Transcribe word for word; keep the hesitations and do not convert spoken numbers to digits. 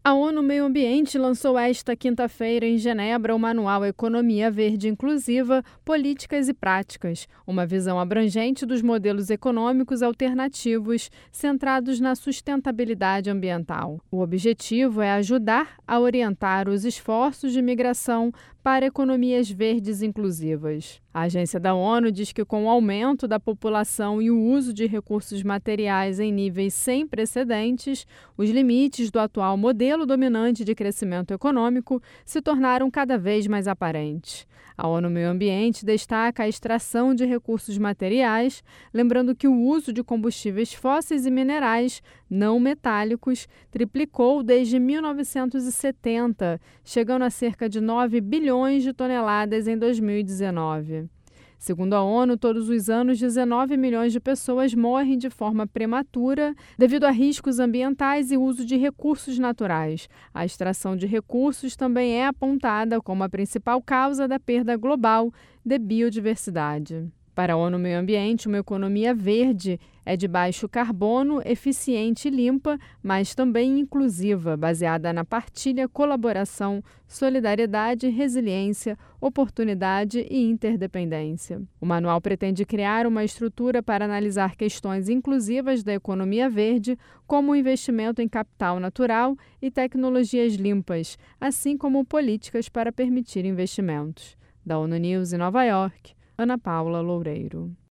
A ONU Meio Ambiente lançou esta quinta-feira em Genebra o Manual Economia Verde Inclusiva, Políticas e Práticas, uma visão abrangente dos modelos econômicos alternativos centrados na sustentabilidade ambiental. O objetivo é ajudar a orientar os esforços de migração para economias verdes inclusivas. A agência da ONU diz que, com o aumento da população e o uso de recursos materiais em níveis sem precedentes, os limites do atual modelo dominante de crescimento econômico se tornaram cada vez mais aparentes. A ONU Meio Ambiente destaca a extração de recursos materiais, lembrando que o uso de combustíveis fósseis e minerais não metálicos triplicou desde mil novecentos e setenta, chegando a cerca de nove bilhões de toneladas em dois mil e dezenove. Segundo a ONU, todos os anos, dezenove milhões de pessoas morrem de forma prematura devido a riscos ambientais e uso de recursos naturais. A extração de recursos também é apontada como a principal causa da perda global de biodiversidade. Para a ONU Meio Ambiente, uma economia verde é de baixo carbono, eficiente e limpa, mas também inclusiva, baseada na partilha, colaboração, solidariedade, resiliência, oportunidade e interdependência. O manual pretende criar uma estrutura para analisar questões inclusivas da economia verde, como o investimento em capital natural e tecnologias limpas, assim como políticas para permitir investimentos. Da ONU News em Nova York, Ana Paula Loureiro.